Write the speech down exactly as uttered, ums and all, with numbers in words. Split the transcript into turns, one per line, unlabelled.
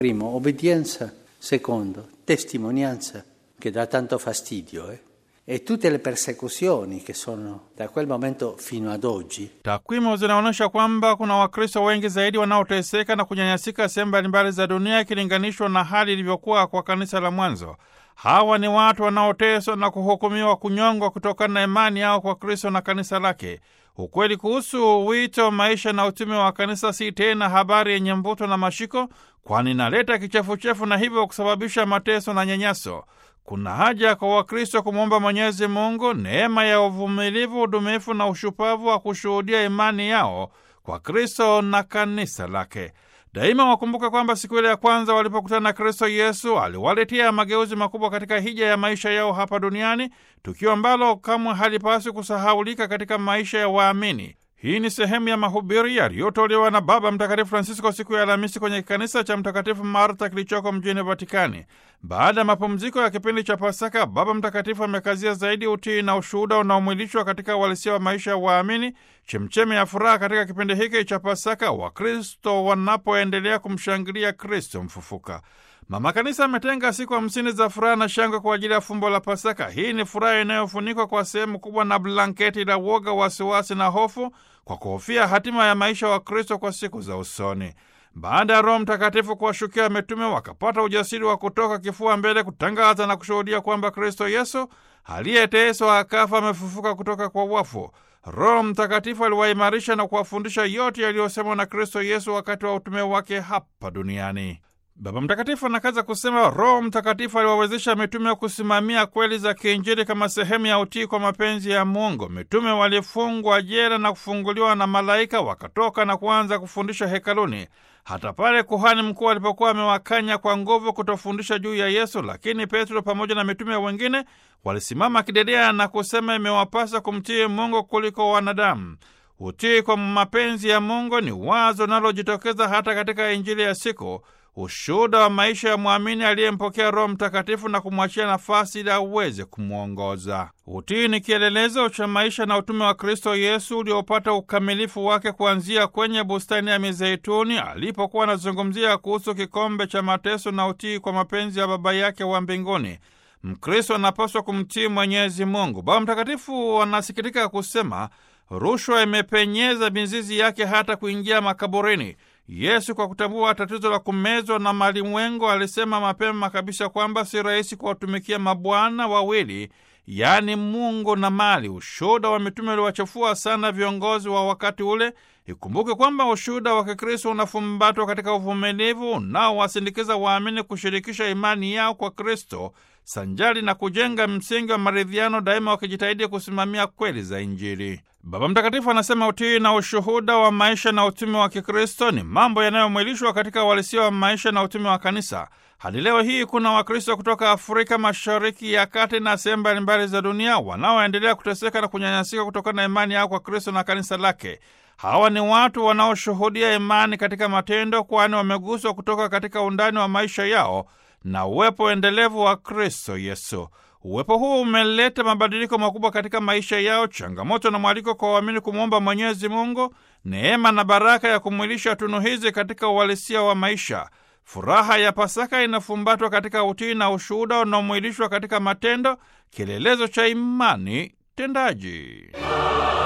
Primo, obbedienza. Secondo, testimonianza, che dà tanto fastidio, eh? E tutte le persecuzioni che sono da quel momento fino ad oggi.
Takwimu zinaonyesha kwamba kuna Wakristo wengi zaidi wanaoteseka na kunyanyasika sehemu mbalimbali za dunia ikilinganishwa na hali ilivyokuwa kwa kanisa la mwanzo. Hawa ni watu wanaoteswa na kuhukumiwa kunyongwa kutokana na imani yao kwa Kristo na kanisa lake. Ukweli kuhusu wito, maisha na utume wa kanisa si tena habari yenye mvuto na mashiko, kwani inaleta kichefuchefu na hivyo kusababisha mateso na nyanyaso. Kuna haja kwa Wakristo kumwomba Mwenyezi Mungu neema ya uvumilivu, udumifu na ushupavu wa kushuhudia imani yao kwa Kristo na kanisa lake. Daima wakumbuka kwamba siku ile ya kwanza walipokutana na Kristo Yesu aliwaletea mageuzi makubwa katika hija ya maisha yao hapa duniani, tukio ambalo kamwe halipaswi kusahaulika katika maisha ya waamini. Hii ni sehemu ya mahubiri yaliyotolewa na Baba Mtakatifu Francisco siku ya Alhamisi kwenye kanisa cha Mtakatifu Marta kilichoko mjini Vatikani. Baada ya mapumziko ya kipindi cha Pasaka, Baba Mtakatifu amekazia zaidi utii na ushuhuda unaomwilishwa katika uhalisia wa maisha ya waamini, chemchemi ya furaha katika kipindi hiki cha Pasaka, Wakristo wanapoendelea kumshangilia Kristo mfufuka. Mama Kanisa ametenga siku hamsini za furaha na shangwe kwa ajili ya fumbo la Pasaka. Hii ni furaha inayofunikwa kwa sehemu kubwa na blanketi la woga, wasiwasi na hofu, kwa kuhofia hatima ya maisha wa Kristo kwa siku za usoni. Baada ya Roho Mtakatifu kuwashukia mitume, wakapata ujasiri wa kutoka kifua mbele kutangaza na kushuhudia kwamba Kristo Yesu aliyeteswa akafa amefufuka kutoka kwa wafu. Roho Mtakatifu aliwaimarisha na kuwafundisha yote yaliyosemwa na Kristo Yesu wakati wa utume wake hapa duniani. Baba Mtakatifu anakaza kusema Roho Mtakatifu aliwawezesha mitume kusimamia kweli za kiinjili kama sehemu ya utii kwa mapenzi ya Mungu. Mitume walifungwa jela na kufunguliwa na malaika, wakatoka na kuanza kufundisha hekaluni. Hata pale kuhani mkuu alipokuwa amewakanya kwa nguvu kutofundisha juu ya Yesu, lakini Petro pamoja na mitume wengine walisimama kidedea na kusema imewapasa kumtii Mungu kuliko wanadamu. Utii kwa mapenzi ya Mungu ni wazo linalojitokeza hata katika Injili ya siku, ushuhuda wa maisha ya mwamini aliyempokea Roho Mtakatifu na kumwachia nafasi ili aweze kumwongoza. Utii ni kielelezo cha maisha na utume wa Kristo Yesu uliopata ukamilifu wake kuanzia kwenye bustani ya Mizeituni alipokuwa anazungumzia kuhusu kikombe cha mateso na utii kwa mapenzi ya Baba yake wa mbinguni. Mkristo anapaswa kumtii Mwenyezi Mungu. Baba Mtakatifu anasikitika kusema rushwa imepenyeza mizizi yake hata kuingia makaburini. Yesu, kwa kutambua tatizo la kumezwa na malimwengu, alisema mapema kabisa kwamba si rahisi kuwatumikia mabwana wawili, yaani Mungu na mali. Ushuhuda wa mitume uliwachafua sana viongozi wa wakati ule. Ikumbuke kwamba ushuhuda wa Kikristo unafumbatwa katika uvumilivu unaowasindikiza waamini kushirikisha imani yao kwa Kristo sanjali na kujenga msingi wa maridhiano, daima wakijitahidi kusimamia kweli za Injili. Baba Mtakatifu anasema utii na ushuhuda wa maisha na utume wa Kikristo ni mambo yanayomwilishwa katika uhalisia wa maisha na utume wa kanisa. Hadi leo hii kuna Wakristo kutoka Afrika Mashariki ya Kati na sehemu mbalimbali za dunia wanaoendelea kuteseka na kunyanyasika kutokana na imani yao kwa Kristo na kanisa lake. Hawa ni watu wanaoshuhudia imani katika matendo, kwani wameguswa kutoka katika undani wa maisha yao na uwepo endelevu wa Kristo Yesu. Uwepo huu umeleta mabadiliko makubwa katika maisha yao, changamoto na mwaliko kwa waamini kumwomba Mwenyezi Mungu neema na baraka ya kumwilisha tunu hizi katika uhalisia wa maisha. Furaha ya Pasaka inafumbatwa katika utii na ushuhuda unaomwilishwa katika matendo, kielelezo cha imani tendaji.